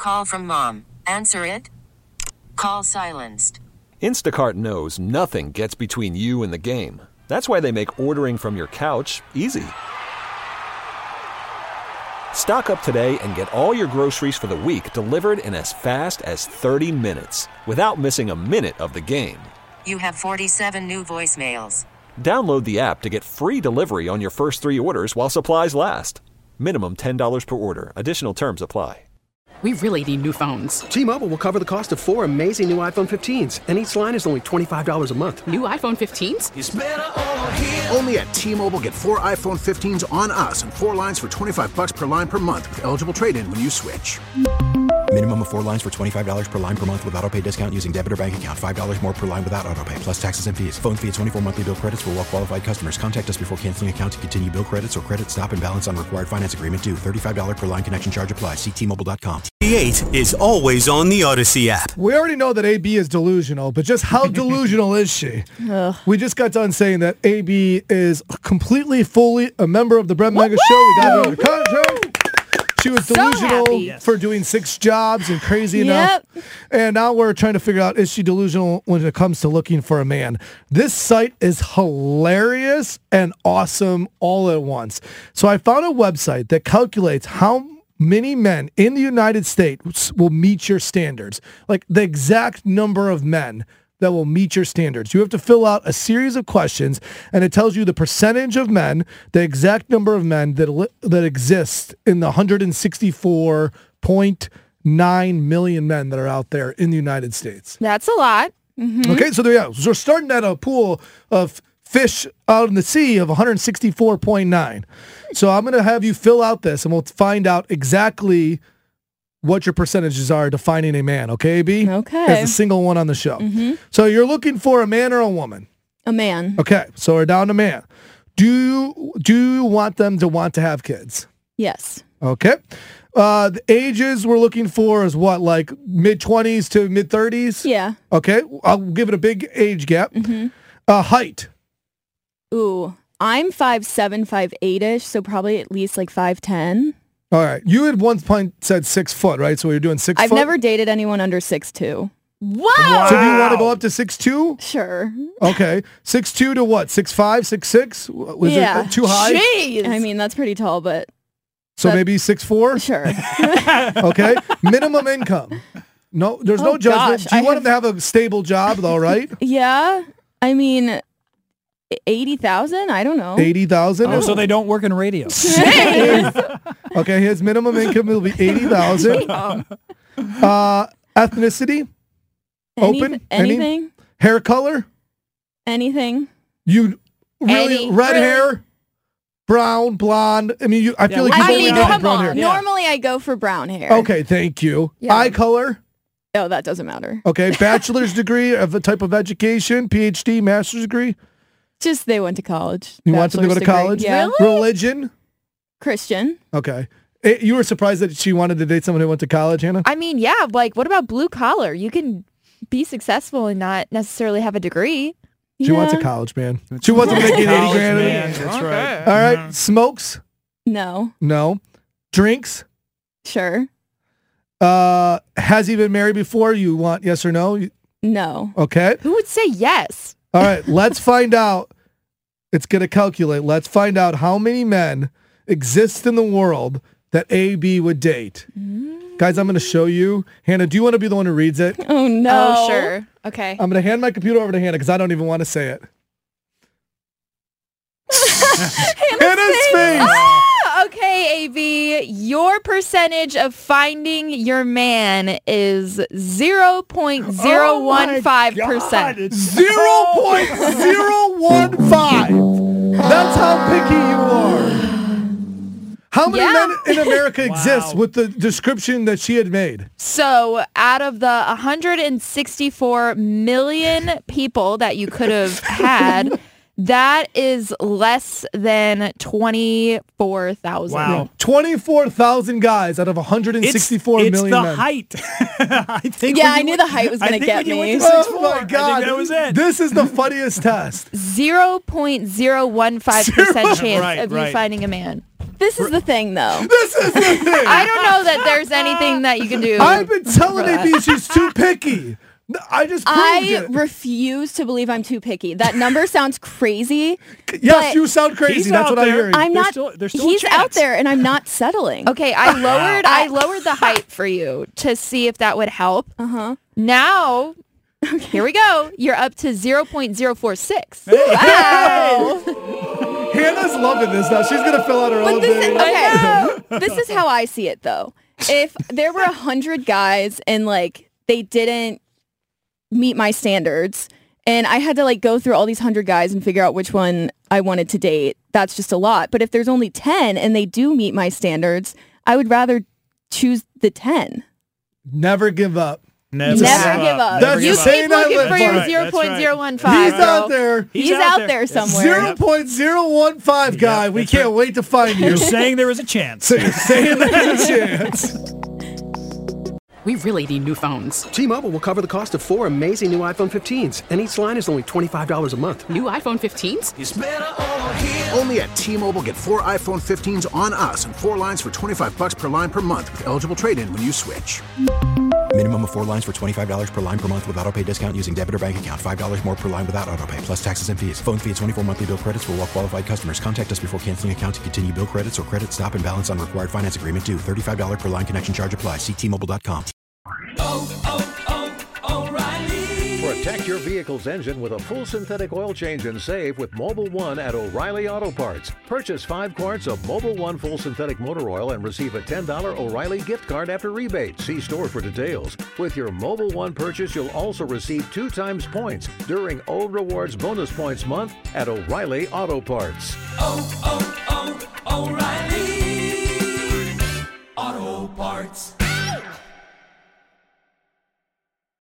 Call from mom. Answer it. Call silenced. Instacart knows nothing gets between you and the game. That's why they make ordering from your couch easy. Stock up today and get all your groceries for the week delivered in as fast as 30 minutes without missing a minute of the game. You have 47 new voicemails. Download the app to get free delivery on your first 3 orders while supplies last. Minimum $10 per order. Additional terms apply. We really need new phones. T-Mobile will cover the cost of 4 amazing new iPhone 15s, and each line is only $25 a month. New iPhone 15s? It's better over here. Only at T-Mobile, get 4 iPhone 15s on us and 4 lines for $25 per line per month with eligible trade-in when you switch. Minimum of 4 lines for $25 per line per month with autopay discount using debit or bank account. $5 more per line without autopay, plus taxes and fees. Phone fee at 24 monthly bill credits for well-qualified customers. Contact us before canceling account to continue bill credits or credit stop and balance on required finance agreement due. $35 per line connection charge applies. See T-Mobile.com. 8 is always on the Odyssey app. We already know that AB is delusional, but just how delusional is she? We just got done saying that AB is completely, fully a member of the Brett Mega Show. We got her under contract. She was delusional for doing 6 jobs and crazy enough. And now we're trying to figure out, is she delusional when it comes to looking for a man? This site is hilarious and awesome all at once. So I found a website that calculates how many men in the United States will meet your standards, like the exact number of men that will meet your standards. You have to fill out a series of questions, and it tells you the percentage of men, the exact number of men that exist in the 164.9 million men that are out there in the United States. That's a lot. Mm-hmm. Okay, so so we're starting at a pool of fish out in the sea of 164.9. So I'm going to have you fill out this, and we'll find out exactly what your percentages are to finding a man. Okay, AB? Okay. As a single one on the show. Mm-hmm. So you're looking for a man or a woman? A man. Okay, so we're down to man. Do you want them to want to have kids? Yes. Okay. The ages we're looking for is what, like mid-20s to mid-30s? Yeah. Okay, I'll give it a big age gap. Mm-hmm. Height. Ooh, I'm 5'7", 5'8"-ish, so probably at least like 5'10". All right. You had one point said 6 foot, right? So you're doing 6 foot? I've never dated anyone under 6'2". Wow. So do you want to go up to 6'2"? Sure. Okay. 6'2" to what? 6'5", 6'6"? Was it too high? Jeez. I mean, that's pretty tall, but... So maybe 6'4"? Sure. Okay. Minimum income. No, there's no judgment. Gosh, Do you want him to have a stable job, though, right? Yeah. I mean... 80,000? I don't know. 80,000? Oh, so they don't work in radio. Okay, his minimum income will be 80,000. Ethnicity? Open? Anything? Hair color? Anything. You really red hair? Brown, blonde? I mean, I feel like you've only got brown hair. Normally I go for brown hair. Okay, thank you. Yeah. Eye color? Oh, that doesn't matter. Okay, bachelor's degree of a type of education, PhD, master's degree? Just they went to college. You want them to go to college? Yeah. Really? Religion? Christian. Okay. You were surprised that she wanted to date someone who went to college, Hannah? I mean, yeah, like what about blue collar? You can be successful and not necessarily have a degree. She wants a college man. She wasn't making 80 grand. That's right. All right. Smokes? No. No. Drinks? Sure. Has he been married before? You want yes or no? No. Okay. Who would say yes? All right. Let's find out. It's going to calculate. Let's find out how many men exist in the world that AB would date. Guys, I'm going to show you. Hannah, do you want to be the one who reads it? Oh, no. Oh, sure. Okay. I'm going to hand my computer over to Hannah because I don't even want to say it. Hannah's face. Okay, AB, your percentage of finding your man is 0.015%. 0.015. That's how picky you are. How many men in America exist with the description that she had made? So out of the 164 million people that you could have had, that is less than 24,000. Wow. 24,000 guys out of 164 million men. It's the height. I think I knew the height was going to get me. Oh my God. that was it. This is the funniest test. 0.015% chance of you right. finding a man. This is the thing, though. This is the thing. I don't know that there's anything that you can do. I've been telling AB she's too picky. I just proved it. refuse to believe I'm too picky. That number sounds crazy. Yes, you sound crazy. That's what I'm hearing. I'm not. There's still he's a chance. out there, and I'm not settling. Okay, I lowered the height for you to see if that would help. Now, here we go. You're up to 0.046. Wow. Hannah's loving this now. She's gonna fill out her own thing. This is how I see it, though. If there were 100 guys and like they didn't meet my standards, and I had to like go through all these 100 guys and figure out which one I wanted to date, that's just a lot. But if there's only 10 and they do meet my standards, I would rather choose the 10. Never give up. Never give up. That's You the saying keep looking I for live your by. 0.015. He's girl. out there. He's out there somewhere. 0.015 guy. We can't wait to find you. You're saying there was a chance. So you're saying there's a chance. We really need new phones. T-Mobile will cover the cost of 4 amazing new iPhone 15s, and each line is only $25 a month. New iPhone 15s? Only at T-Mobile, get 4 iPhone 15s on us and 4 lines for $25 per line per month with eligible trade-in when you switch. Minimum of 4 lines for $25 per line per month with autopay discount using debit or bank account. $5 more per line without autopay, plus taxes and fees. Phone fee at 24 monthly bill credits for well-qualified customers. Contact us before canceling account to continue bill credits or credit stop and balance on required finance agreement due. $35 per line connection charge applies. See T-Mobile.com. Protect your vehicle's engine with a full synthetic oil change and save with Mobile One at O'Reilly Auto Parts. Purchase 5 quarts of Mobile One full synthetic motor oil and receive a $10 O'Reilly gift card after rebate. See store for details. With your Mobile One purchase, you'll also receive 2 times points during O Rewards Bonus Points Month at O'Reilly Auto Parts. O'Reilly.